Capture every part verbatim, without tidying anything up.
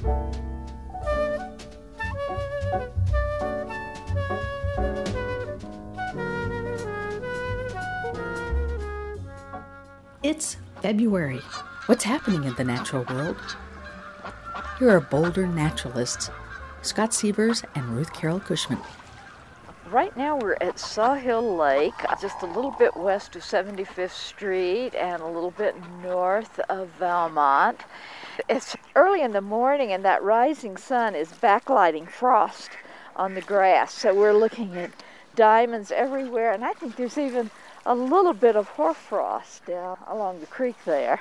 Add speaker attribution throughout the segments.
Speaker 1: It's February. What's happening in the natural world? Here are Boulder naturalists, Scott Sievers and Ruth Carol Cushman.
Speaker 2: Right now we're at Sawhill Lake, just a little bit west of seventy-fifth Street and a little bit north of Valmont. It's early in the morning and that rising sun is backlighting frost on the grass, so we're looking at diamonds everywhere, and I think there's even a little bit of hoarfrost down along the creek there.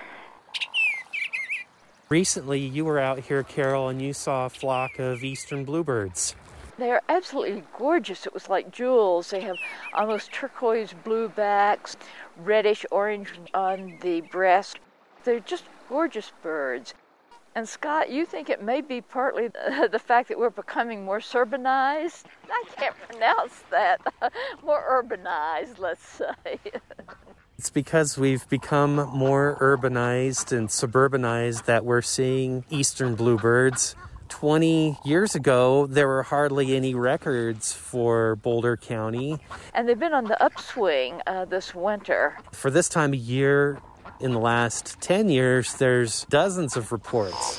Speaker 3: Recently, you were out here, Carol, and you saw a flock of eastern bluebirds.
Speaker 2: They are absolutely gorgeous. It was like jewels. They have almost turquoise blue backs, reddish orange on the breast. They're just gorgeous birds. And Scott, you think it may be partly the fact that we're becoming more surbanized? I can't pronounce that. More urbanized, let's say.
Speaker 3: It's because we've become more urbanized and suburbanized that we're seeing eastern bluebirds. twenty years ago, there were hardly any records for Boulder County.
Speaker 2: And they've been on the upswing uh, this winter.
Speaker 3: For this time of year, in the last ten years, there's dozens of reports.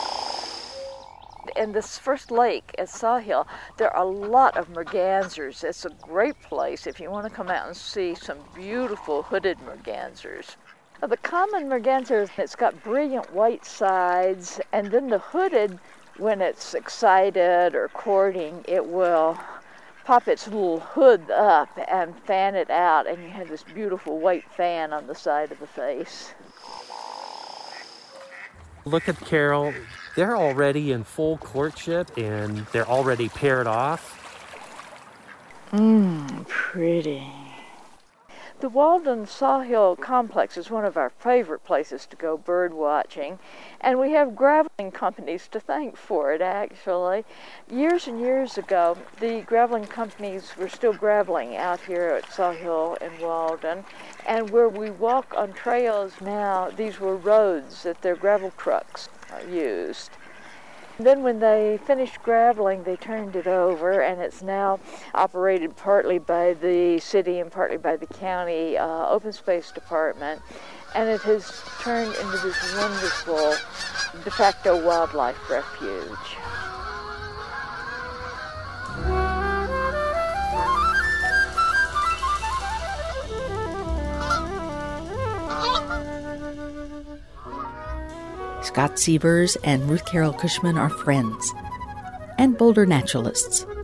Speaker 2: In this first lake at Sawhill, there are a lot of mergansers. It's a great place if you want to come out and see some beautiful hooded mergansers. The common merganser, it's got brilliant white sides, and then the hooded, when it's excited or courting, it will pop its little hood up and fan it out, and you have this beautiful white fan on the side of the face.
Speaker 3: Look at Carol. They're already in full courtship, and they're already paired off.
Speaker 2: Mmm, pretty. The Walden Sawhill Complex is one of our favorite places to go bird watching, and we have graveling companies to thank for it, actually. Years and years ago, the graveling companies were still graveling out here at Sawhill in Walden, and where we walk on trails now, these were roads that their gravel trucks used. Then when they finished graveling, they turned it over, and it's now operated partly by the city and partly by the county uh, open space department, and it has turned into this wonderful de facto wildlife refuge.
Speaker 1: Scott Sievers and Ruth Carol Cushman are friends and Boulder naturalists.